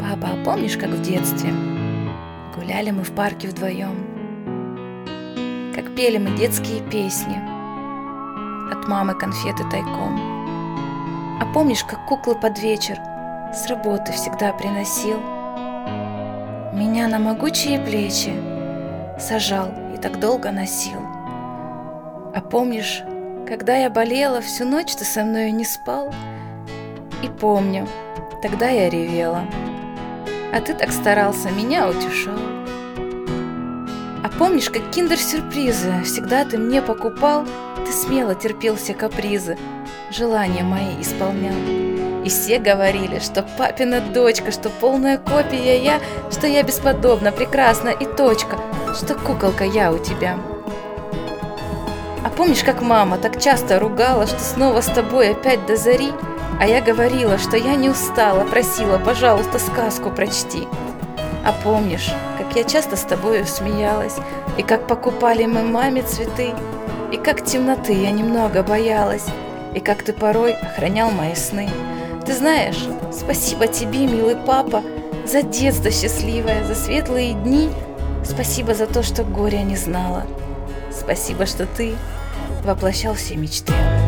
Папа, а помнишь, как в детстве гуляли мы в парке вдвоем? Как пели мы детские песни, от мамы конфеты тайком. А помнишь, как куклы под вечер с работы всегда приносил? Меня на могучие плечи сажал и так долго носил. А помнишь, когда я болела, всю ночь ты со мною не спал? И помню, тогда я ревела, а ты так старался, меня утешал. А помнишь, как киндер-сюрпризы всегда ты мне покупал? Ты смело терпел все капризы, желания мои исполнял. И все говорили, что папина дочка, что полная копия я, что я бесподобна, прекрасна и точка, что куколка я у тебя. А помнишь, как мама так часто ругала, что снова с тобой опять до зари? А я говорила, что я не устала, просила, пожалуйста, сказку прочти. А помнишь, как я часто с тобою смеялась, и как покупали мы маме цветы, и как темноты я немного боялась, и как ты порой охранял мои сны? Ты знаешь, спасибо тебе, милый папа, за детство счастливое, за светлые дни. Спасибо за то, что горя не знала. Спасибо, что ты воплощал все мечты.